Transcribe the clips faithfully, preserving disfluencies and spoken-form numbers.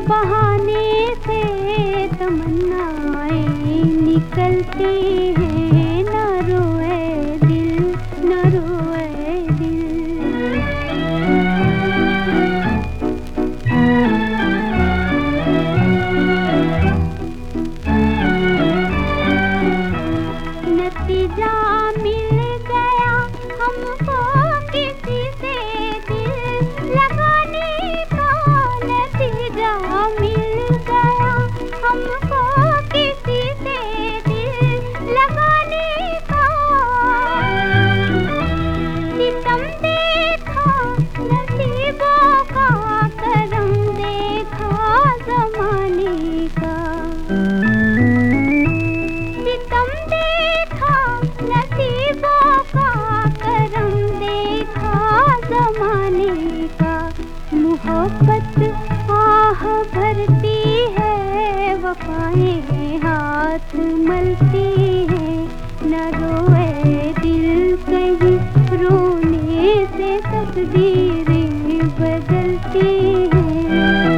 बहाने से तमन्नाएं निकलती हैं, न रोए दिल, न रोए दिल। नतीजा मिल गया हमको किसी से दिल लगाने का, नतीजा मिल गया हमको किसी से दिल लगाने का। सितम देखा नसीबों का, करम देखा ज़माने का। सितम देखा नसीबों का, करम देखा ज़माने का। मोहब्बत आह भरती है, वफ़ाएं हाथ मलती है, न रोए दिल कहीं रोने से तकदीरें बदलती हैं।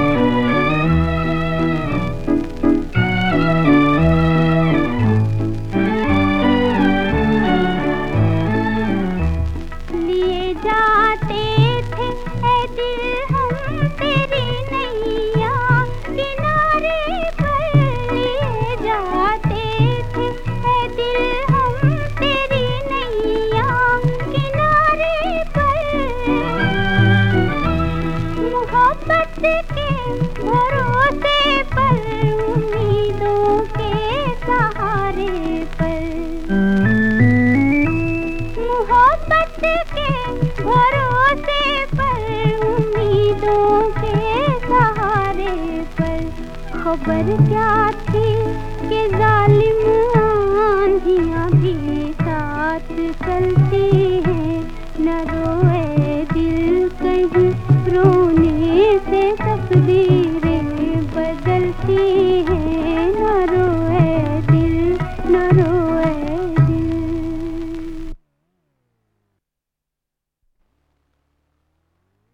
लिए जाते थे ऐ दिल हम तेरी नैया, किनारे पर लिए जाते थे ऐ दिल हम तेरी नैया, किनारे पर। मोहब्बत के भरोसे पर, उम्मीदों के सहारे पर। मोहब्बत के भरोसे पर, उम्मीदों के सहारे पर। खबर क्या थी कि जालिम आंधियां भी साथ चलती हैं, न रोए दिल कहीं रोने से तकदीरें बदलती